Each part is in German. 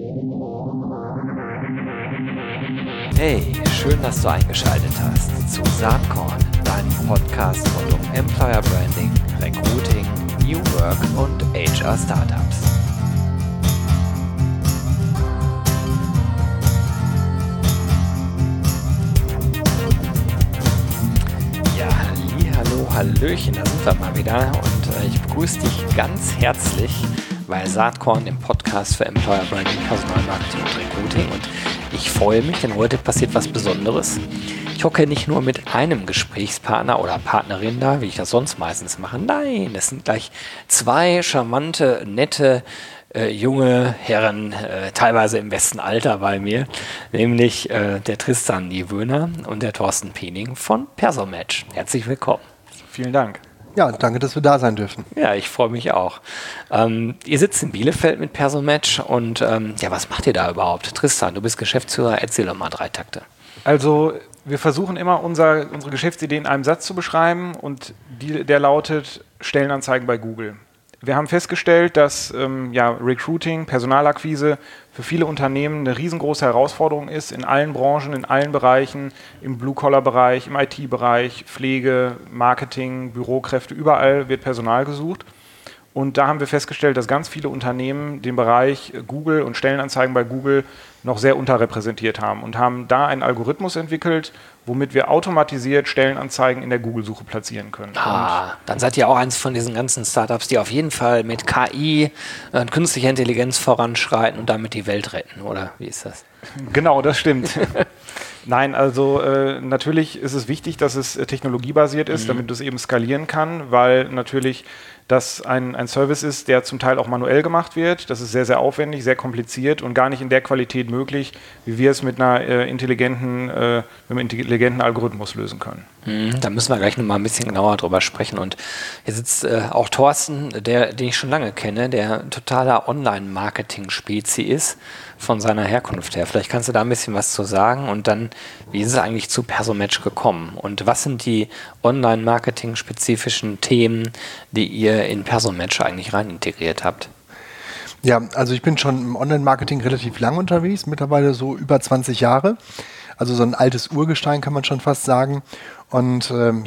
Hey, schön, dass du eingeschaltet hast zu Saatkorn, deinem Podcast rund um Employer Branding, Recruiting, New Work und HR Startups. Ja, hallo, hallöchen, da sind wir mal wieder und ich begrüße dich ganz herzlich bei Saatkorn, dem Podcast für Employer Branding, Personalmarketing und Recruiting, und ich freue mich, denn heute passiert was Besonderes. Ich hocke nicht nur mit einem Gesprächspartner oder Partnerin da, wie ich das sonst meistens mache. Nein, es sind gleich zwei charmante, nette, junge Herren, teilweise im besten Alter bei mir, nämlich der Tristan Niewöhner und der Thorsten Piening von Persomatch. Herzlich willkommen. Vielen Dank. Ja, danke, dass wir da sein dürfen. Ja, ich freue mich auch. Ihr sitzt in Bielefeld mit Persomatch und ja, was macht ihr da überhaupt? Tristan, du bist Geschäftsführer, erzähl doch mal 3 Takte. Also wir versuchen immer unsere Geschäftsidee in einem Satz zu beschreiben und der lautet Stellenanzeigen bei Google. Wir haben festgestellt, dass Recruiting, Personalakquise für viele Unternehmen eine riesengroße Herausforderung ist, in allen Branchen, in allen Bereichen, im Blue-Collar-Bereich, im IT-Bereich, Pflege, Marketing, Bürokräfte, überall wird Personal gesucht. Und da haben wir festgestellt, dass ganz viele Unternehmen den Bereich Google und Stellenanzeigen bei Google noch sehr unterrepräsentiert haben und haben da einen Algorithmus entwickelt, womit wir automatisiert Stellenanzeigen in der Google-Suche platzieren können. Dann seid ihr auch eins von diesen ganzen Startups, die auf jeden Fall mit KI und künstlicher Intelligenz voranschreiten und damit die Welt retten, oder wie ist das? Genau, das stimmt. Nein, also natürlich ist es wichtig, dass es technologiebasiert ist, damit es eben skalieren kann, weil natürlich das ein Service ist, der zum Teil auch manuell gemacht wird. Das ist sehr, sehr aufwendig, sehr kompliziert und gar nicht in der Qualität möglich, wie wir es mit einem intelligenten Algorithmus lösen können. Da müssen wir gleich nochmal ein bisschen genauer drüber sprechen. Und hier sitzt auch Thorsten, den ich schon lange kenne, der totaler Online-Marketing-Spezi ist, von seiner Herkunft her. Vielleicht kannst du da ein bisschen was zu sagen und dann, wie ist es eigentlich zu Persomatch gekommen? Und was sind die Online-Marketing-spezifischen Themen, die ihr in Persomatch eigentlich rein integriert habt? Ja, also ich bin schon im Online-Marketing relativ lang unterwegs, mittlerweile so über 20 Jahre. Also so ein altes Urgestein kann man schon fast sagen. Und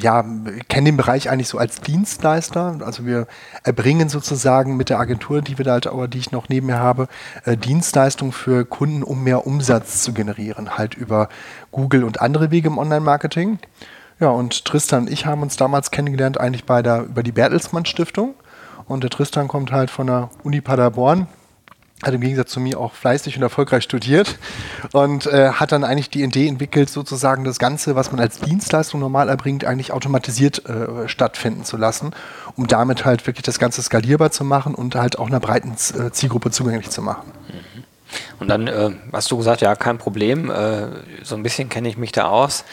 kenne den Bereich eigentlich so als Dienstleister. Also wir erbringen sozusagen mit der Agentur, die ich noch neben mir habe, Dienstleistungen für Kunden, um mehr Umsatz zu generieren, halt über Google und andere Wege im Online-Marketing. Ja, und Tristan und ich haben uns damals kennengelernt eigentlich über die Bertelsmann Stiftung. Und der Tristan kommt halt von der Uni Paderborn, hat im Gegensatz zu mir auch fleißig und erfolgreich studiert und hat dann eigentlich die Idee entwickelt, sozusagen das Ganze, was man als Dienstleistung normal erbringt, eigentlich automatisiert stattfinden zu lassen, um damit halt wirklich das Ganze skalierbar zu machen und halt auch einer breiten Zielgruppe zugänglich zu machen. Und dann hast du gesagt, ja, kein Problem, so ein bisschen kenne ich mich da aus,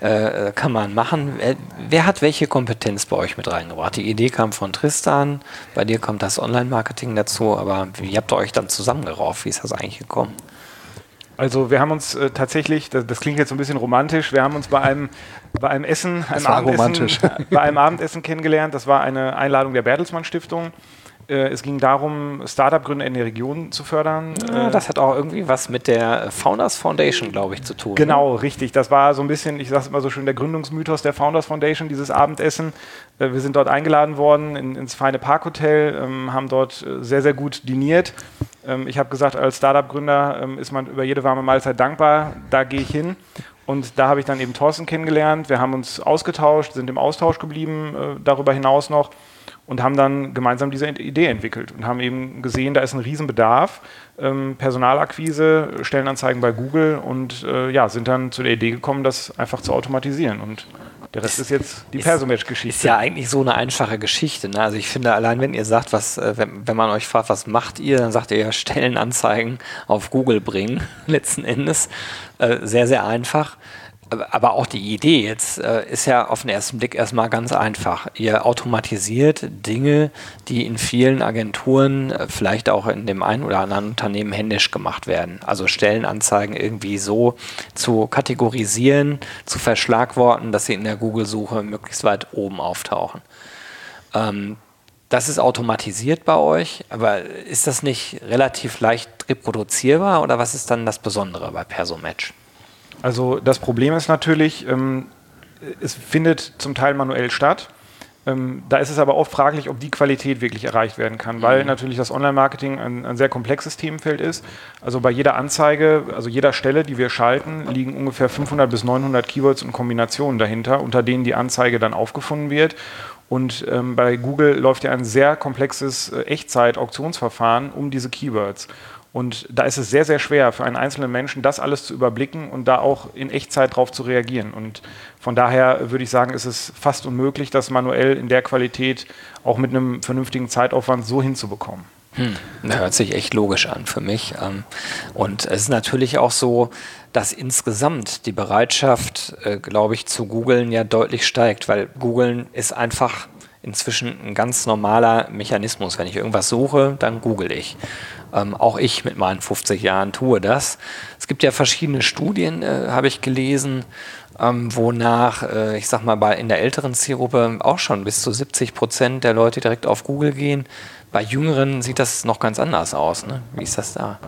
kann man machen. Wer hat welche Kompetenz bei euch mit reingebracht? Die Idee kam von Tristan, bei dir kommt das Online-Marketing dazu, aber wie habt ihr euch dann zusammengerauft? Wie ist das eigentlich gekommen? Also wir haben uns tatsächlich, das klingt jetzt so ein bisschen romantisch, wir haben uns bei einem Abendessen kennengelernt. Das war eine Einladung der Bertelsmann Stiftung. Es ging darum, Startup-Gründer in der Region zu fördern. Ja, das hat auch irgendwie was mit der Founders Foundation, glaube ich, zu tun. Genau, richtig. Das war so ein bisschen, ich sage es immer so schön, der Gründungsmythos der Founders Foundation, dieses Abendessen. Wir sind dort eingeladen worden ins feine Parkhotel, haben dort sehr, sehr gut diniert. Ich habe gesagt, als Startup-Gründer ist man über jede warme Mahlzeit dankbar. Da gehe ich hin. Und da habe ich dann eben Thorsten kennengelernt. Wir haben uns ausgetauscht, sind im Austausch geblieben, darüber hinaus noch. Und haben dann gemeinsam diese Idee entwickelt und haben eben gesehen, da ist ein Riesenbedarf, Personalakquise, Stellenanzeigen bei Google und sind dann zu der Idee gekommen, das einfach zu automatisieren. Und der Rest ist jetzt die Persomatch-Geschichte. Ist ja eigentlich so eine einfache Geschichte. Ne? Also ich finde, allein wenn ihr sagt, wenn man euch fragt, was macht ihr, dann sagt ihr ja Stellenanzeigen auf Google bringen, letzten Endes. Sehr, sehr einfach. Aber auch die Idee jetzt ist ja auf den ersten Blick erstmal ganz einfach. Ihr automatisiert Dinge, die in vielen Agenturen, vielleicht auch in dem einen oder anderen Unternehmen händisch gemacht werden. Also Stellenanzeigen irgendwie so zu kategorisieren, zu verschlagworten, dass sie in der Google-Suche möglichst weit oben auftauchen. Das ist automatisiert bei euch, aber ist das nicht relativ leicht reproduzierbar oder was ist dann das Besondere bei Persomatch? Also das Problem ist natürlich, es findet zum Teil manuell statt. Da ist es aber oft fraglich, ob die Qualität wirklich erreicht werden kann, weil natürlich das Online-Marketing ein sehr komplexes Themenfeld ist. Also bei jeder Anzeige, also jeder Stelle, die wir schalten, liegen ungefähr 500 bis 900 Keywords und Kombinationen dahinter, unter denen die Anzeige dann aufgefunden wird. Und bei Google läuft ja ein sehr komplexes Echtzeit-Auktionsverfahren um diese Keywords. Und da ist es sehr, sehr schwer für einen einzelnen Menschen, das alles zu überblicken und da auch in Echtzeit drauf zu reagieren. Und von daher würde ich sagen, ist es fast unmöglich, das manuell in der Qualität auch mit einem vernünftigen Zeitaufwand so hinzubekommen. Das hört sich echt logisch an für mich. Und es ist natürlich auch so, dass insgesamt die Bereitschaft, glaube ich, zu googeln ja deutlich steigt, weil googeln ist einfach inzwischen ein ganz normaler Mechanismus. Wenn ich irgendwas suche, dann google ich. Auch ich mit meinen 50 Jahren tue das. Es gibt ja verschiedene Studien, habe ich gelesen, wonach, ich sag mal, in der älteren Zielgruppe auch schon bis zu 70% der Leute direkt auf Google gehen. Bei Jüngeren sieht das noch ganz anders aus. Ne? Wie ist das da?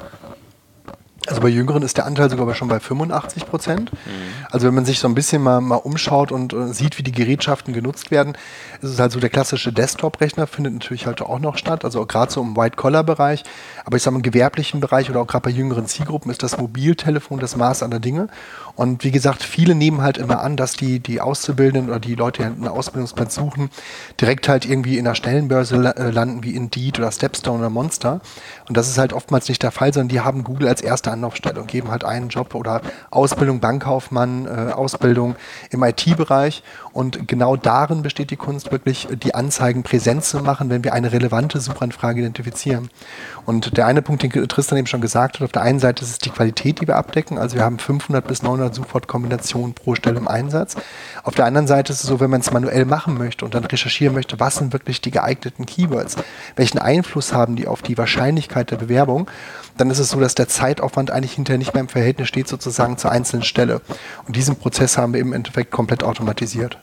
Also bei Jüngeren ist der Anteil sogar schon bei 85%. Also wenn man sich so ein bisschen mal umschaut und sieht, wie die Gerätschaften genutzt werden, ist es halt so, der klassische Desktop-Rechner findet natürlich halt auch noch statt, also gerade so im White-Collar-Bereich. Aber ich sage mal, im gewerblichen Bereich oder auch gerade bei jüngeren Zielgruppen ist das Mobiltelefon das Maß aller Dinge. Und wie gesagt, viele nehmen halt immer an, dass die Auszubildenden oder die Leute, die einen Ausbildungsplatz suchen, direkt halt irgendwie in der Stellenbörse landen wie Indeed oder Stepstone oder Monster. Und das ist halt oftmals nicht der Fall, sondern die haben Google als erste Anlaufstelle und geben halt einen Job oder Ausbildung Bankkaufmann, Ausbildung im IT-Bereich. Und genau darin besteht die Kunst, wirklich die Anzeigen präsent zu machen, wenn wir eine relevante Suchanfrage identifizieren. Und der eine Punkt, den Tristan eben schon gesagt hat, auf der einen Seite ist es die Qualität, die wir abdecken. Also wir haben 500 bis 900 Suchwortkombinationen pro Stelle im Einsatz. Auf der anderen Seite ist es so, wenn man es manuell machen möchte und dann recherchieren möchte, was sind wirklich die geeigneten Keywords, welchen Einfluss haben die auf die Wahrscheinlichkeit der Bewerbung, dann ist es so, dass der Zeitaufwand eigentlich hinterher nicht mehr im Verhältnis steht sozusagen zur einzelnen Stelle. Und diesen Prozess haben wir im Endeffekt komplett automatisiert.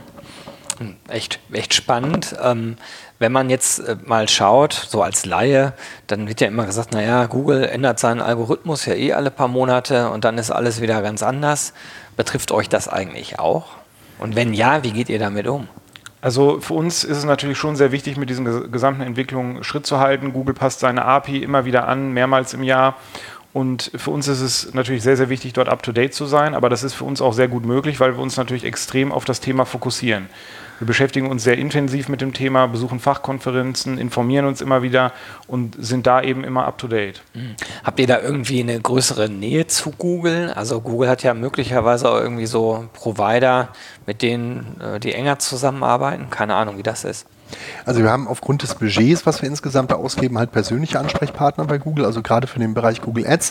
Echt spannend. Wenn man jetzt mal schaut, so als Laie, dann wird ja immer gesagt, naja, Google ändert seinen Algorithmus ja alle paar Monate und dann ist alles wieder ganz anders. Betrifft euch das eigentlich auch? Und wenn ja, wie geht ihr damit um? Also für uns ist es natürlich schon sehr wichtig, mit diesen gesamten Entwicklungen Schritt zu halten. Google passt seine API immer wieder an, mehrmals im Jahr. Und für uns ist es natürlich sehr, sehr wichtig, dort up-to-date zu sein. Aber das ist für uns auch sehr gut möglich, weil wir uns natürlich extrem auf das Thema fokussieren. Wir beschäftigen uns sehr intensiv mit dem Thema, besuchen Fachkonferenzen, informieren uns immer wieder und sind da eben immer up-to-date. Habt ihr da irgendwie eine größere Nähe zu Google? Also Google hat ja möglicherweise auch irgendwie so Provider, mit denen die enger zusammenarbeiten. Keine Ahnung, wie das ist. Also wir haben aufgrund des Budgets, was wir insgesamt da ausgeben, halt persönliche Ansprechpartner bei Google, also gerade für den Bereich Google Ads,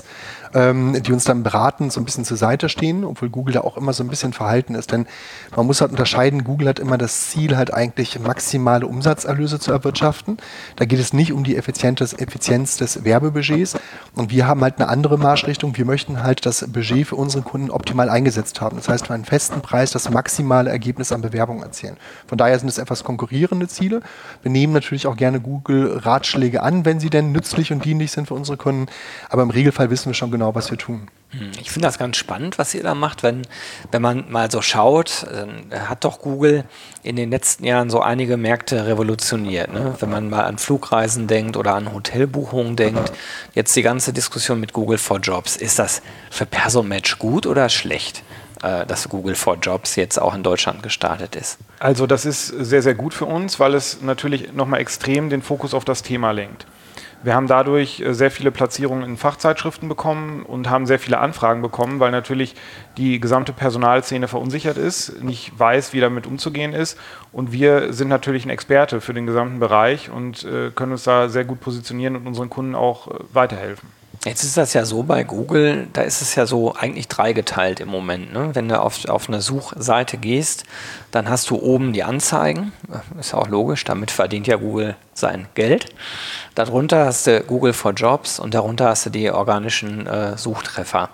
die uns dann beratend so ein bisschen zur Seite stehen, obwohl Google da auch immer so ein bisschen verhalten ist. Denn man muss halt unterscheiden, Google hat immer das Ziel, halt eigentlich maximale Umsatzerlöse zu erwirtschaften. Da geht es nicht um die Effizienz des Werbebudgets. Und wir haben halt eine andere Marschrichtung. Wir möchten halt das Budget für unsere Kunden optimal eingesetzt haben. Das heißt, für einen festen Preis das maximale Ergebnis an Bewerbung erzielen. Von daher sind es etwas konkurrierende Ziele. Wir nehmen natürlich auch gerne Google-Ratschläge an, wenn sie denn nützlich und dienlich sind für unsere Kunden. Aber im Regelfall wissen wir schon genau, was wir tun. Ich finde das ganz spannend, was ihr da macht. Wenn man mal so schaut, hat doch Google in den letzten Jahren so einige Märkte revolutioniert. Ne? Wenn man mal an Flugreisen denkt oder an Hotelbuchungen denkt. Jetzt die ganze Diskussion mit Google for Jobs. Ist das für Persomatch gut oder schlecht, dass Google for Jobs jetzt auch in Deutschland gestartet ist? Also das ist sehr, sehr gut für uns, weil es natürlich nochmal extrem den Fokus auf das Thema lenkt. Wir haben dadurch sehr viele Platzierungen in Fachzeitschriften bekommen und haben sehr viele Anfragen bekommen, weil natürlich die gesamte Personalszene verunsichert ist, nicht weiß, wie damit umzugehen ist. Und wir sind natürlich ein Experte für den gesamten Bereich und können uns da sehr gut positionieren und unseren Kunden auch weiterhelfen. Jetzt ist das ja so bei Google, da ist es ja so eigentlich dreigeteilt im Moment. Ne? Wenn du auf eine Suchseite gehst, dann hast du oben die Anzeigen, ist ja auch logisch, damit verdient ja Google sein Geld. Darunter hast du Google for Jobs und darunter hast du die organischen Suchtreffer.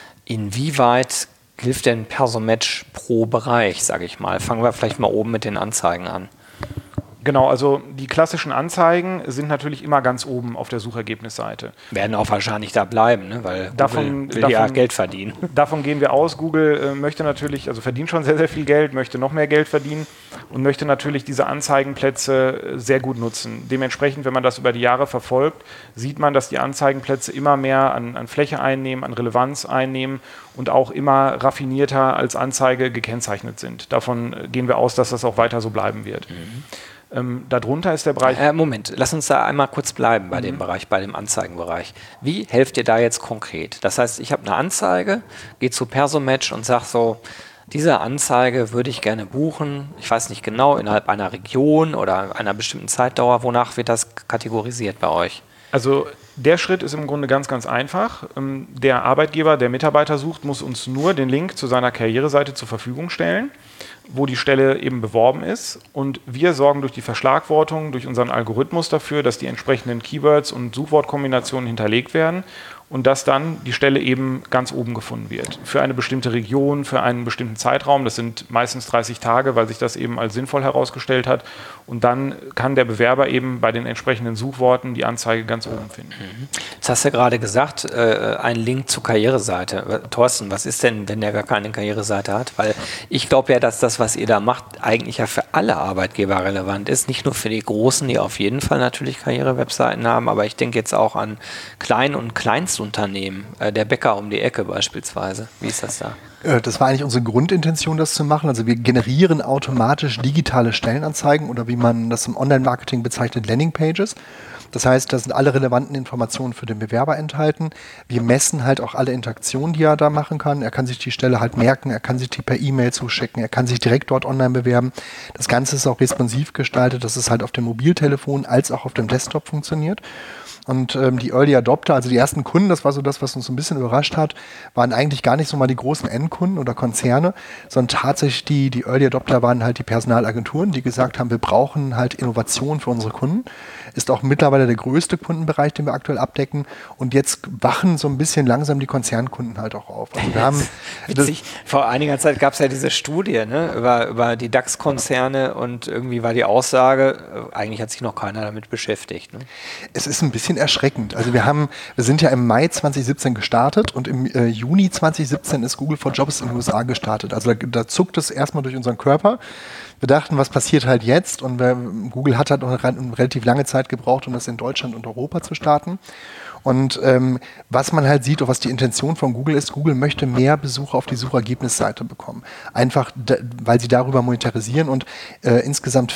Inwieweit hilft denn Persomatch pro Bereich, sage ich mal? Fangen wir vielleicht mal oben mit den Anzeigen an. Genau, also die klassischen Anzeigen sind natürlich immer ganz oben auf der Suchergebnisseite. Werden auch wahrscheinlich da bleiben, ne? Weil Google will ja Geld verdienen. Davon gehen wir aus. Google möchte natürlich, also verdient schon sehr, sehr viel Geld, möchte noch mehr Geld verdienen und möchte natürlich diese Anzeigenplätze sehr gut nutzen. Dementsprechend, wenn man das über die Jahre verfolgt, sieht man, dass die Anzeigenplätze immer mehr an Fläche einnehmen, an Relevanz einnehmen und auch immer raffinierter als Anzeige gekennzeichnet sind. Davon gehen wir aus, dass das auch weiter so bleiben wird. Darunter ist der Bereich... Moment, lass uns da einmal kurz bleiben bei dem Bereich, bei dem Anzeigenbereich. Wie helft ihr da jetzt konkret? Das heißt, ich habe eine Anzeige, gehe zu Persomatch und sage so, diese Anzeige würde ich gerne buchen, ich weiß nicht genau, innerhalb einer Region oder einer bestimmten Zeitdauer. Wonach wird das kategorisiert bei euch? Also der Schritt ist im Grunde ganz, ganz einfach. Der Arbeitgeber, der Mitarbeiter sucht, muss uns nur den Link zu seiner Karriereseite zur Verfügung stellen, wo die Stelle eben beworben ist. Und wir sorgen durch die Verschlagwortung, durch unseren Algorithmus dafür, dass die entsprechenden Keywords und Suchwortkombinationen hinterlegt werden und dass dann die Stelle eben ganz oben gefunden wird. Für eine bestimmte Region, für einen bestimmten Zeitraum. Das sind meistens 30 Tage, weil sich das eben als sinnvoll herausgestellt hat. Und dann kann der Bewerber eben bei den entsprechenden Suchworten die Anzeige ganz oben finden. Jetzt hast du gerade gesagt, ein Link zur Karriereseite. Thorsten, was ist denn, wenn der gar keine Karriereseite hat? Weil ich glaube ja, dass das, was ihr da macht, eigentlich ja für alle Arbeitgeber relevant ist. Nicht nur für die Großen, die auf jeden Fall natürlich Karrierewebseiten haben, aber ich denke jetzt auch an Klein- und Kleinstunternehmen. Der Bäcker um die Ecke beispielsweise. Wie ist das da? Das war eigentlich unsere Grundintention, das zu machen. Also wir generieren automatisch digitale Stellenanzeigen oder wie man das im Online-Marketing bezeichnet, Landingpages. Das heißt, da sind alle relevanten Informationen für den Bewerber enthalten. Wir messen halt auch alle Interaktionen, die er da machen kann. Er kann sich die Stelle halt merken, er kann sich die per E-Mail zuschicken, er kann sich direkt dort online bewerben. Das Ganze ist auch responsiv gestaltet, dass es halt auf dem Mobiltelefon als auch auf dem Desktop funktioniert. Und die Early Adopter, also die ersten Kunden, das war so das, was uns so ein bisschen überrascht hat, waren eigentlich gar nicht so mal die großen Endkunden oder Konzerne, sondern tatsächlich die Early Adopter waren halt die Personalagenturen, die gesagt haben, wir brauchen halt Innovation für unsere Kunden. Ist auch mittlerweile der größte Kundenbereich, den wir aktuell abdecken. Und jetzt wachen so ein bisschen langsam die Konzernkunden halt auch auf. Also wir haben witzig, vor einiger Zeit gab es ja diese Studie, ne, über die DAX-Konzerne und irgendwie war die Aussage, eigentlich hat sich noch keiner damit beschäftigt. Ne? Es ist ein bisschen erschreckend. Also wir sind ja im Mai 2017 gestartet und im Juni 2017 ist Google for Jobs in den USA gestartet. Also da zuckt es erstmal durch unseren Körper. Wir dachten, was passiert halt jetzt? Und Google hat halt noch eine relativ lange Zeit gebraucht, um das in Deutschland und Europa zu starten. Und was man halt sieht, oder was die Intention von Google ist, Google möchte mehr Besucher auf die Suchergebnisseite bekommen. Einfach, weil sie darüber monetarisieren und insgesamt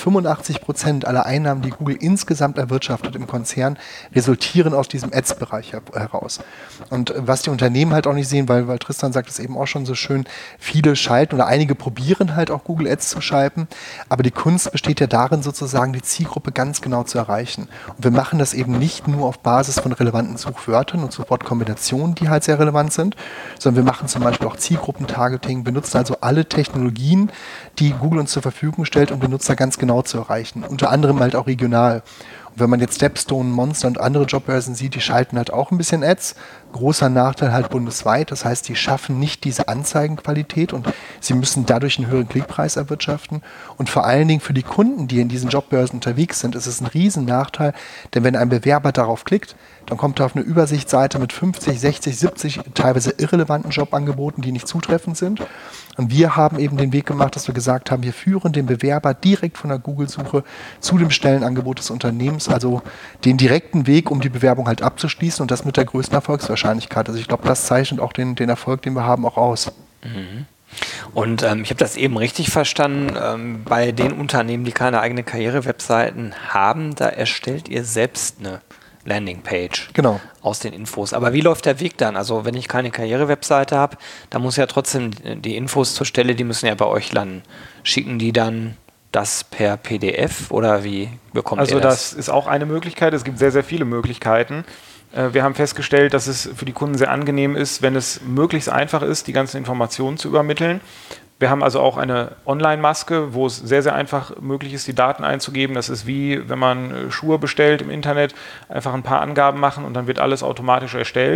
85% aller Einnahmen, die Google insgesamt erwirtschaftet im Konzern, resultieren aus diesem Ads-Bereich heraus. Und was die Unternehmen halt auch nicht sehen, weil Tristan sagt es eben auch schon so schön, viele schalten oder einige probieren halt auch Google Ads zu schalten, aber die Kunst besteht ja darin, sozusagen die Zielgruppe ganz genau zu erreichen. Und wir machen das eben nicht nur auf Basis von relevanten Suchwörtern und Suchwortkombinationen, die halt sehr relevant sind, sondern wir machen zum Beispiel auch Zielgruppentargeting, benutzen also alle Technologien, die Google uns zur Verfügung stellt, um Benutzer ganz genau zu erreichen. Unter anderem halt auch regional. Und wenn man jetzt Stepstone, Monster und andere Jobbörsen sieht, die schalten halt auch ein bisschen Ads. Großer Nachteil halt bundesweit. Das heißt, die schaffen nicht diese Anzeigenqualität und sie müssen dadurch einen höheren Klickpreis erwirtschaften. Und vor allen Dingen für die Kunden, die in diesen Jobbörsen unterwegs sind, ist es ein riesen Nachteil, denn wenn ein Bewerber darauf klickt, dann kommt er auf eine Übersichtsseite mit 50, 60, 70 teilweise irrelevanten Jobangeboten, die nicht zutreffend sind. Und wir haben eben den Weg gemacht, dass wir gesagt haben, wir führen den Bewerber direkt von der Google-Suche zu dem Stellenangebot des Unternehmens, also den direkten Weg, um die Bewerbung halt abzuschließen und das mit der größten Erfolgswahrscheinlichkeit. Also ich glaube, das zeichnet auch den Erfolg, den wir haben, auch aus. Mhm. Und ich habe das eben richtig verstanden, bei den Unternehmen, die keine eigenen Karriere-Webseiten haben, da erstellt ihr selbst eine Landingpage aus den Infos. Aber wie läuft der Weg dann? Also wenn ich keine Karriere-Webseite habe, dann muss ja trotzdem die Infos zur Stelle, die müssen ja bei euch landen. Schicken die dann das per PDF oder wie bekommt ihr das? Also das ist auch eine Möglichkeit. Es gibt sehr, sehr viele Möglichkeiten. Wir haben festgestellt, dass es für die Kunden sehr angenehm ist, wenn es möglichst einfach ist, die ganzen Informationen zu übermitteln. Wir haben also auch eine Online-Maske, wo es sehr, sehr einfach möglich ist, die Daten einzugeben. Das ist wie, wenn man Schuhe bestellt im Internet, einfach ein paar Angaben machen und dann wird alles automatisch erstellt.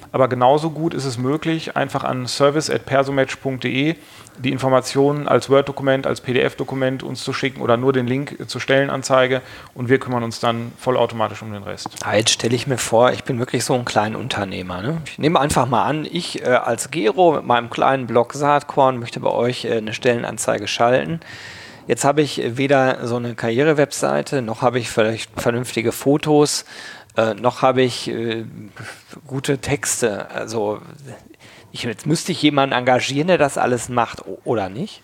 Aber genauso gut ist es möglich, einfach an service@persomatch.de die Informationen als Word-Dokument, als PDF-Dokument uns zu schicken oder nur den Link zur Stellenanzeige und wir kümmern uns dann vollautomatisch um den Rest. Jetzt stelle ich mir vor, ich bin wirklich so ein kleiner Unternehmer. Ne? Ich nehme einfach mal an, ich als Gero mit meinem kleinen Blog Saatkorn möchte bei euch eine Stellenanzeige schalten. Jetzt habe ich weder so eine Karriere-Webseite, noch habe ich vielleicht vernünftige Fotos, noch habe ich gute Texte. Also jetzt müsste ich jemanden engagieren, der das alles macht, oder nicht?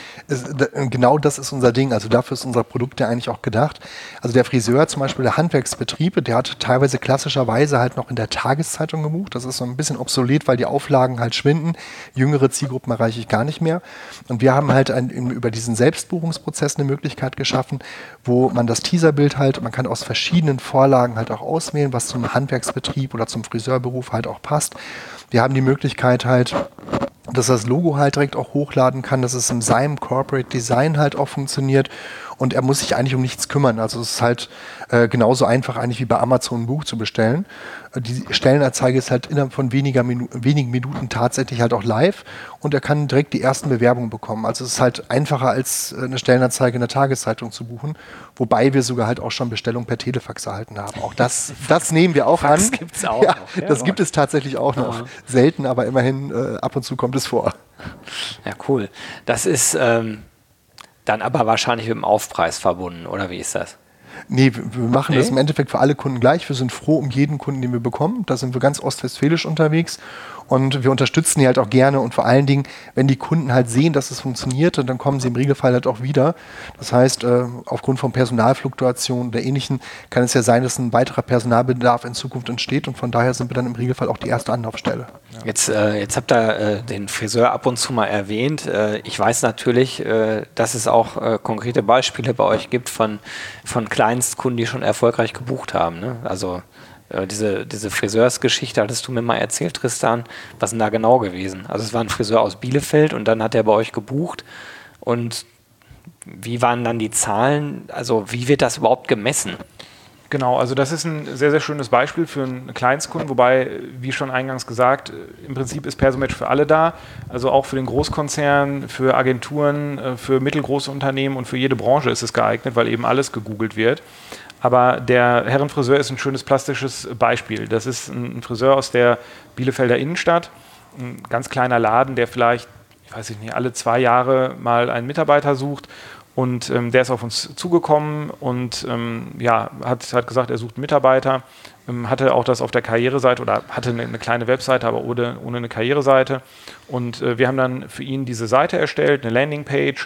Genau das ist unser Ding. Also dafür ist unser Produkt ja eigentlich auch gedacht. Also der Friseur zum Beispiel, der Handwerksbetrieb, der hat teilweise klassischerweise halt noch in der Tageszeitung gebucht. Das ist so ein bisschen obsolet, weil die Auflagen halt schwinden. Jüngere Zielgruppen erreiche ich gar nicht mehr. Und wir haben halt über diesen Selbstbuchungsprozess eine Möglichkeit geschaffen, wo man das Teaserbild halt, man kann aus verschiedenen Vorlagen halt auch auswählen, was zum Handwerksbetrieb oder zum Friseurberuf halt auch passt. Wir haben die Möglichkeit halt, dass das Logo halt direkt auch hochladen kann, dass es in seinem Corporate Design halt auch funktioniert und er muss sich eigentlich um nichts kümmern. Also es ist halt genauso einfach eigentlich wie bei Amazon ein Buch zu bestellen. Die Stellenanzeige ist halt innerhalb von wenigen Minuten tatsächlich halt auch live und er kann direkt die ersten Bewerbungen bekommen. Also es ist halt einfacher als eine Stellenanzeige in der Tageszeitung zu buchen, wobei wir sogar halt auch schon Bestellungen per Telefax erhalten haben. Auch das nehmen wir auch Fax an. Gibt's auch ja, noch. Ja, das gibt es tatsächlich auch noch. Selten, aber immerhin ab und zu kommt es vor. Ja, cool. Das ist dann aber wahrscheinlich mit dem Aufpreis verbunden, oder wie ist das? Nee, wir machen das im Endeffekt für alle Kunden gleich. Wir sind froh um jeden Kunden, den wir bekommen. Da sind wir ganz ostwestfälisch unterwegs. Und wir unterstützen die halt auch gerne. Und vor allen Dingen, wenn die Kunden halt sehen, dass es funktioniert, dann kommen sie im Regelfall halt auch wieder. Das heißt, aufgrund von Personalfluktuationen oder Ähnlichem kann es ja sein, dass ein weiterer Personalbedarf in Zukunft entsteht. Und von daher sind wir dann im Regelfall auch die erste Anlaufstelle. Ja. Jetzt habt ihr den Friseur ab und zu mal erwähnt. Ich weiß natürlich, dass es auch konkrete Beispiele bei euch gibt von Kleinstkunden, die schon erfolgreich gebucht haben. Ne? Also diese Friseursgeschichte hattest du mir mal erzählt, Tristan. Was ist denn da genau gewesen? Also es war ein Friseur aus Bielefeld und dann hat er bei euch gebucht. Und wie waren dann die Zahlen? Also wie wird das überhaupt gemessen? Genau, also das ist ein sehr, sehr schönes Beispiel für einen Kleinstkunden, wobei, wie schon eingangs gesagt, im Prinzip ist Persomatch für alle da, also auch für den Großkonzern, für Agenturen, für mittelgroße Unternehmen und für jede Branche ist es geeignet, weil eben alles gegoogelt wird. Aber der Herrenfriseur ist ein schönes plastisches Beispiel. Das ist ein Friseur aus der Bielefelder Innenstadt, ein ganz kleiner Laden, der vielleicht, ich weiß nicht, alle 2 Jahre mal einen Mitarbeiter sucht. Und der ist auf uns zugekommen und hat gesagt, er sucht einen Mitarbeiter, hatte auch das auf der Karriereseite oder hatte eine kleine Webseite, aber ohne eine Karriereseite. Und wir haben dann für ihn diese Seite erstellt, eine Landingpage,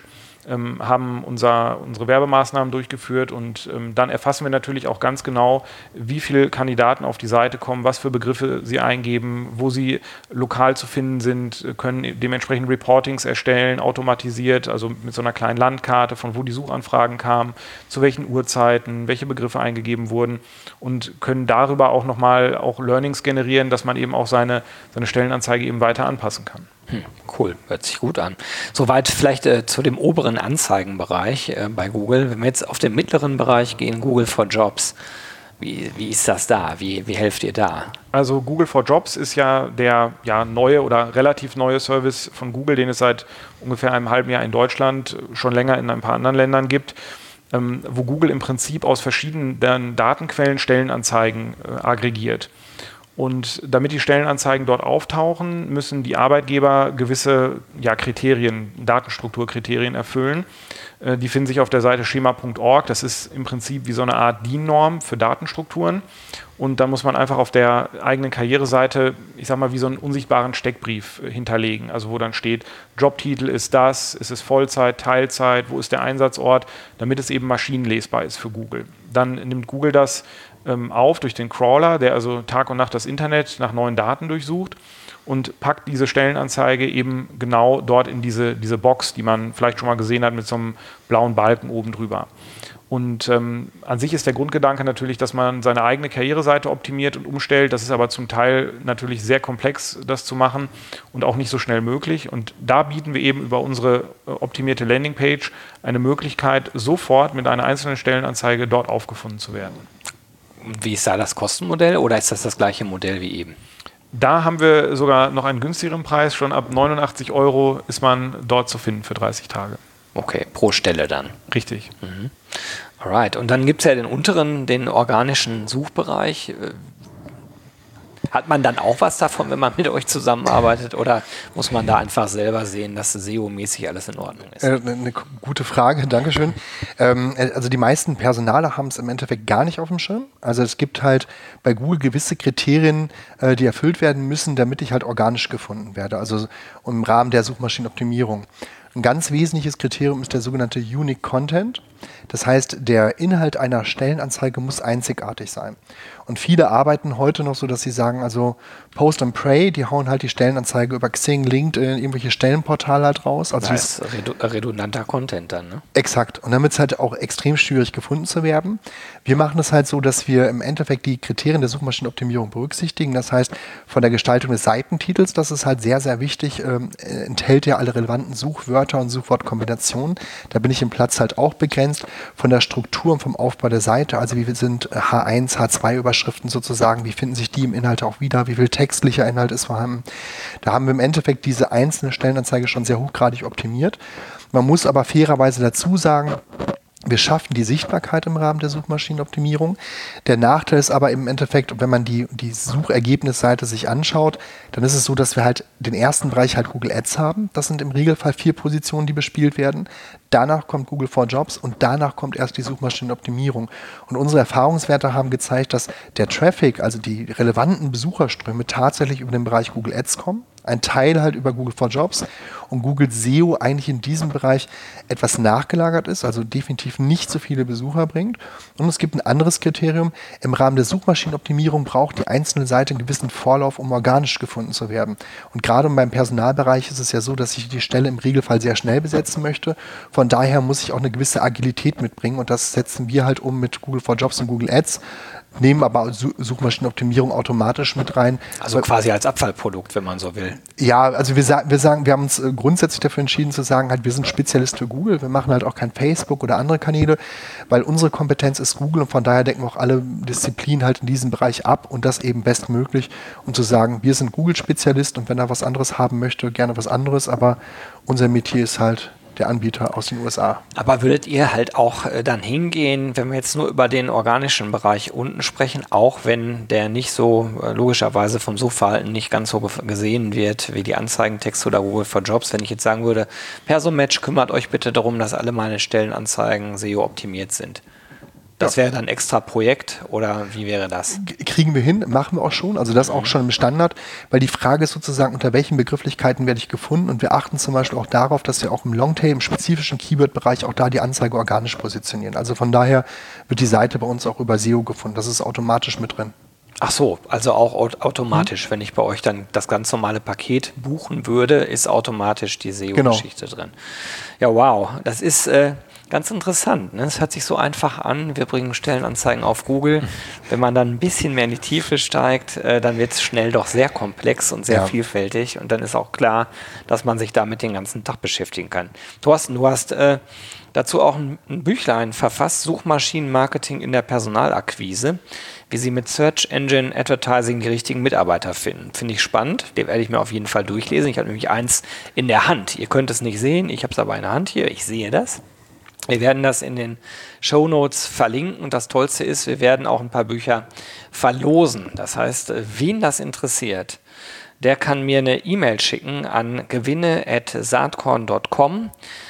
haben unsere Werbemaßnahmen durchgeführt und dann erfassen wir natürlich auch ganz genau, wie viele Kandidaten auf die Seite kommen, was für Begriffe sie eingeben, wo sie lokal zu finden sind, können dementsprechend Reportings erstellen, automatisiert, also mit so einer kleinen Landkarte, von wo die Suchanfragen kamen, zu welchen Uhrzeiten, welche Begriffe eingegeben wurden und können darüber auch nochmal auch Learnings generieren, dass man eben auch seine Stellenanzeige eben weiter anpassen kann. Cool, hört sich gut an. Soweit vielleicht zu dem oberen Anzeigenbereich bei Google. Wenn wir jetzt auf den mittleren Bereich gehen, Google for Jobs, wie ist das da? Wie helft ihr da? Also Google for Jobs ist ja der neue oder relativ neue Service von Google, den es seit ungefähr einem halben Jahr in Deutschland, schon länger in ein paar anderen Ländern gibt, wo Google im Prinzip aus verschiedenen Datenquellen Stellenanzeigen aggregiert. Und damit die Stellenanzeigen dort auftauchen, müssen die Arbeitgeber gewisse Kriterien, Datenstrukturkriterien erfüllen. Die finden sich auf der Seite schema.org. Das ist im Prinzip wie so eine Art DIN-Norm für Datenstrukturen. Und dann muss man einfach auf der eigenen Karriereseite, ich sag mal, wie so einen unsichtbaren Steckbrief hinterlegen. Also wo dann steht, Jobtitel ist das, ist es Vollzeit, Teilzeit, wo ist der Einsatzort, damit es eben maschinenlesbar ist für Google. Dann nimmt Google das auf durch den Crawler, der also Tag und Nacht das Internet nach neuen Daten durchsucht und packt diese Stellenanzeige eben genau dort in diese Box, die man vielleicht schon mal gesehen hat mit so einem blauen Balken oben drüber. Und an sich ist der Grundgedanke natürlich, dass man seine eigene Karriereseite optimiert und umstellt. Das ist aber zum Teil natürlich sehr komplex, das zu machen und auch nicht so schnell möglich. Und da bieten wir eben über unsere optimierte Landingpage eine Möglichkeit, sofort mit einer einzelnen Stellenanzeige dort aufgefunden zu werden. Wie ist da das Kostenmodell oder ist das gleiche Modell wie eben? Da haben wir sogar noch einen günstigeren Preis. Schon ab 89 € ist man dort zu finden für 30 Tage. Okay, pro Stelle dann. Richtig. Alright. Und dann gibt es ja den unteren, den organischen Suchbereich. Hat man dann auch was davon, wenn man mit euch zusammenarbeitet, oder muss man da einfach selber sehen, dass SEO-mäßig alles in Ordnung ist? Eine gute Frage, Dankeschön. Also die meisten Personaler haben es im Endeffekt gar nicht auf dem Schirm. Also es gibt halt bei Google gewisse Kriterien, die erfüllt werden müssen, damit ich halt organisch gefunden werde, also im Rahmen der Suchmaschinenoptimierung. Ein ganz wesentliches Kriterium ist der sogenannte Unique Content. Das heißt, der Inhalt einer Stellenanzeige muss einzigartig sein. Und viele arbeiten heute noch so, dass sie sagen, also Post and Pray, die hauen halt die Stellenanzeige über Xing, LinkedIn, irgendwelche Stellenportale halt raus. Also das ist redundanter Content dann, ne? Exakt. Und damit ist halt auch extrem schwierig gefunden zu werden. Wir machen es halt so, dass wir im Endeffekt die Kriterien der Suchmaschinenoptimierung berücksichtigen. Das heißt, von der Gestaltung des Seitentitels, das ist halt sehr, sehr wichtig, enthält ja alle relevanten Suchwörter und Suchwortkombinationen. Da bin ich im Platz halt auch begrenzt. Von der Struktur und vom Aufbau der Seite, also wie sind H1, H2-Überschriften sozusagen, wie finden sich die im Inhalt auch wieder, wie viel textlicher Inhalt ist vorhanden. Da haben wir im Endeffekt diese einzelne Stellenanzeige schon sehr hochgradig optimiert. Man muss aber fairerweise dazu sagen, wir schaffen die Sichtbarkeit im Rahmen der Suchmaschinenoptimierung. Der Nachteil ist aber im Endeffekt, wenn man die Suchergebnisseite sich anschaut, dann ist es so, dass wir halt den ersten Bereich halt Google Ads haben. Das sind im Regelfall 4 Positionen, die bespielt werden. Danach kommt Google for Jobs und danach kommt erst die Suchmaschinenoptimierung. Und unsere Erfahrungswerte haben gezeigt, dass der Traffic, also die relevanten Besucherströme, tatsächlich über den Bereich Google Ads kommen. Ein Teil halt über Google for Jobs und Google SEO eigentlich in diesem Bereich etwas nachgelagert ist, also definitiv nicht so viele Besucher bringt. Und es gibt ein anderes Kriterium. Im Rahmen der Suchmaschinenoptimierung braucht die einzelne Seite einen gewissen Vorlauf, um organisch gefunden zu werden. Und gerade beim Personalbereich ist es ja so, dass ich die Stelle im Regelfall sehr schnell besetzen möchte. Von daher muss ich auch eine gewisse Agilität mitbringen und das setzen wir halt um mit Google for Jobs und Google Ads. Nehmen aber Suchmaschinenoptimierung automatisch mit rein. Also quasi als Abfallprodukt, wenn man so will. Ja, also wir haben uns grundsätzlich dafür entschieden zu sagen, halt, wir sind Spezialist für Google, wir machen halt auch kein Facebook oder andere Kanäle, weil unsere Kompetenz ist Google und von daher decken wir auch alle Disziplinen halt in diesem Bereich ab und das eben bestmöglich, um zu sagen, wir sind Google-Spezialist und wenn er was anderes haben möchte, gerne was anderes, aber unser Metier ist halt der Anbieter aus den USA. Aber würdet ihr halt auch dann hingehen, wenn wir jetzt nur über den organischen Bereich unten sprechen, auch wenn der nicht so logischerweise vom Suchverhalten nicht ganz so gesehen wird wie die Anzeigentexte oder Google for Jobs, wenn ich jetzt sagen würde, Persomatch, kümmert euch bitte darum, dass alle meine Stellenanzeigen SEO optimiert sind. Das wäre dann ein extra Projekt oder wie wäre das? Kriegen wir hin, machen wir auch schon, also das auch schon im Standard, weil die Frage ist sozusagen, unter welchen Begrifflichkeiten werde ich gefunden und wir achten zum Beispiel auch darauf, dass wir auch im Longtail, im spezifischen Keyword-Bereich auch da die Anzeige organisch positionieren. Also von daher wird die Seite bei uns auch über SEO gefunden, das ist automatisch mit drin. Ach so, also auch automatisch, wenn ich bei euch dann das ganz normale Paket buchen würde, ist automatisch die SEO-Geschichte drin. Ja, wow, das ist ganz interessant. Ne? Es hört sich so einfach an, wir bringen Stellenanzeigen auf Google. Wenn man dann ein bisschen mehr in die Tiefe steigt, dann wird es schnell doch sehr komplex und sehr vielfältig und dann ist auch klar, dass man sich damit den ganzen Tag beschäftigen kann. Thorsten, du hast dazu auch ein Büchlein verfasst, Suchmaschinenmarketing in der Personalakquise, wie Sie mit Search Engine Advertising die richtigen Mitarbeiter finden. Finde ich spannend, den werde ich mir auf jeden Fall durchlesen. Ich habe nämlich eins in der Hand. Ihr könnt es nicht sehen, ich habe es aber in der Hand hier, ich sehe das. Wir werden das in den Shownotes verlinken und das Tollste ist, wir werden auch ein paar Bücher verlosen. Das heißt, wen das interessiert, der kann mir eine E-Mail schicken an gewinne@saatkorn.com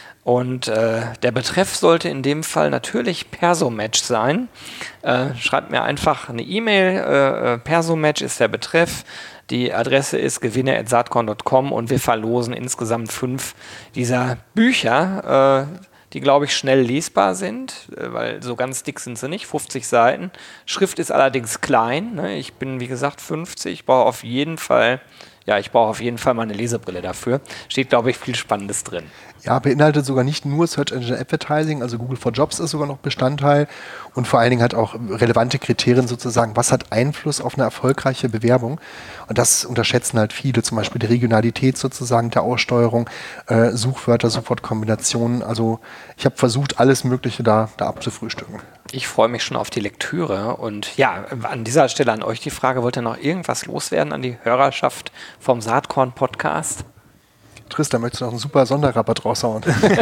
und der Betreff sollte in dem Fall natürlich Persomatch sein. Schreibt mir einfach eine E-Mail, Persomatch ist der Betreff. Die Adresse ist gewinne@saatkorn.com und wir verlosen insgesamt 5 dieser Bücher, die, glaube ich, schnell lesbar sind, weil so ganz dick sind sie nicht, 50 Seiten. Schrift ist allerdings klein. Ne? Ich bin, wie gesagt, 50, ich brauche auf jeden Fall ja, ich brauche auf jeden Fall mal eine Lesebrille dafür. Steht, glaube ich, viel Spannendes drin. Ja, beinhaltet sogar nicht nur Search Engine Advertising, also Google for Jobs ist sogar noch Bestandteil und vor allen Dingen hat auch relevante Kriterien sozusagen, was hat Einfluss auf eine erfolgreiche Bewerbung. Und das unterschätzen halt viele, zum Beispiel die Regionalität sozusagen der Aussteuerung, Suchwörter, Suchwortkombinationen. Also ich habe versucht, alles Mögliche da abzufrühstücken. Ich freue mich schon auf die Lektüre und ja, an dieser Stelle an euch die Frage, wollt ihr noch irgendwas loswerden an die Hörerschaft vom Saatkorn-Podcast? Tristan, möchtest du noch einen super Sonderrabatt raushauen?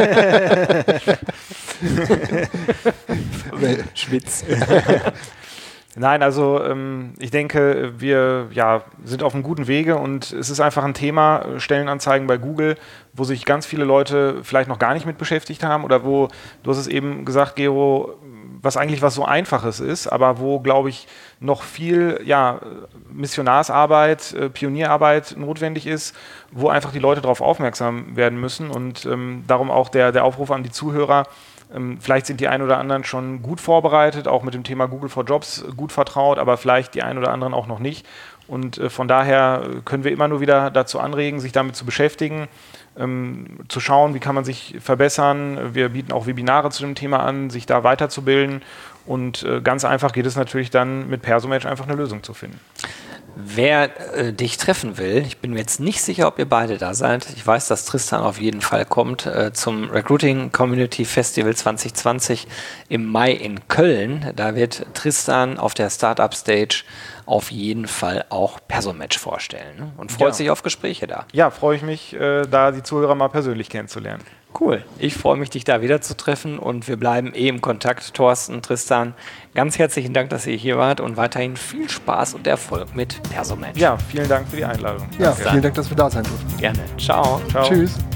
Schwitz. Nein, also ich denke, wir sind auf einem guten Wege und es ist einfach ein Thema, Stellenanzeigen bei Google, wo sich ganz viele Leute vielleicht noch gar nicht mit beschäftigt haben oder wo, du hast es eben gesagt, Gero, was so Einfaches ist, aber wo, glaube ich, noch viel Missionarsarbeit, Pionierarbeit notwendig ist, wo einfach die Leute darauf aufmerksam werden müssen und darum auch der Aufruf an die Zuhörer. Vielleicht sind die einen oder anderen schon gut vorbereitet, auch mit dem Thema Google for Jobs gut vertraut, aber vielleicht die einen oder anderen auch noch nicht. Und von daher können wir immer nur wieder dazu anregen, sich damit zu beschäftigen, zu schauen, wie kann man sich verbessern. Wir bieten auch Webinare zu dem Thema an, sich da weiterzubilden. Und ganz einfach geht es natürlich dann mit Persomatch einfach eine Lösung zu finden. Wer dich treffen will, ich bin mir jetzt nicht sicher, ob ihr beide da seid. Ich weiß, dass Tristan auf jeden Fall kommt zum Recruiting Community Festival 2020 im Mai in Köln. Da wird Tristan auf der Startup Stage auf jeden Fall auch Persomatch vorstellen, ne? Und freut sich auf Gespräche da. Ja, freue ich mich, da die Zuhörer mal persönlich kennenzulernen. Cool. Ich freue mich, dich da wieder zu treffen und wir bleiben im Kontakt. Thorsten, Tristan, ganz herzlichen Dank, dass ihr hier wart und weiterhin viel Spaß und Erfolg mit Persomatch. Ja, vielen Dank für die Einladung. Ja, vielen Dank, dass wir da sein durften. Gerne. Ciao. Ciao. Tschüss.